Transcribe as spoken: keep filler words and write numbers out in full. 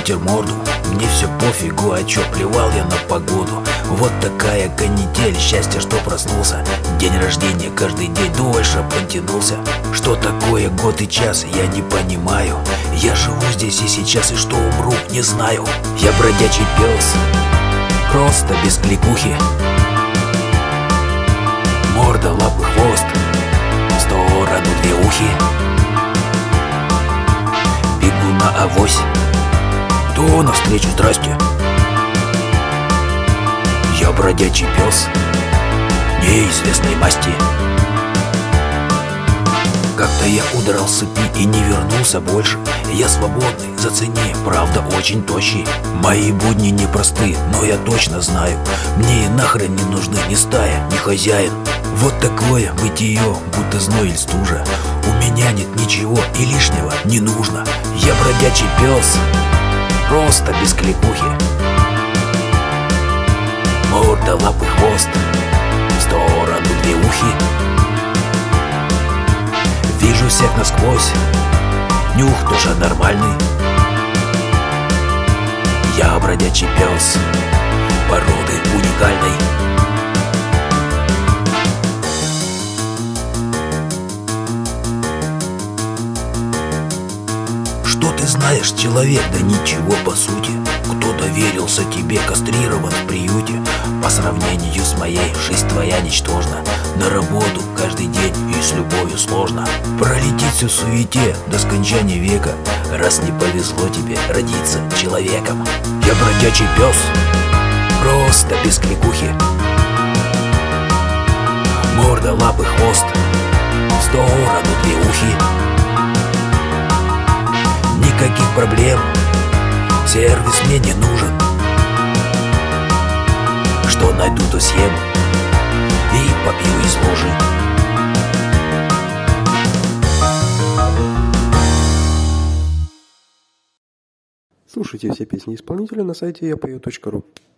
ветер морду, мне все пофигу, а чё, плевал я на погоду. Вот такая канитель, счастье, что проснулся. День рождения каждый день дольше потянулся. Что такое год и час, я не понимаю. Я живу здесь и сейчас, и что умру, не знаю. Я бродячий пес, просто без кликухи. Морда, лапы, хвост, в сторону две ухи. Бегу на авось, то навстречу здрасте. Я бродячий пес неизвестной масти. Как-то я удрал с цепи и не вернулся больше. Я свободный, зацени, правда очень тощий. Мои будни непросты, но я точно знаю, мне и нахрен не нужны ни стая, ни хозяин. Вот такое бытие, будто зной или стужа. У меня нет ничего и лишнего не нужно. Я бродячий пес, просто без кликухи. Морда, лапы, хвост, в сторону две ухи. Вижу всех насквозь, нюх тоже нормальный. Я бродячий пес, породы уникальной. Что ты знаешь, человек? Да ничего по сути. Кто доверился тебе, кастрирован в приюте. По сравнению с моей, жизнь твоя ничтожна. На работу каждый день и с любовью сложно. Пролететь всю в суете до скончания века, раз не повезло тебе родиться человеком. Я бродячий пес, просто без кликухи. Морда, лапы, хвост, в сторону две ухи. Никаких проблем, сервис мне не нужен. Что найду, то съем и попью из лужи. Слушайте все песни исполнителя на сайте я пою точка ру.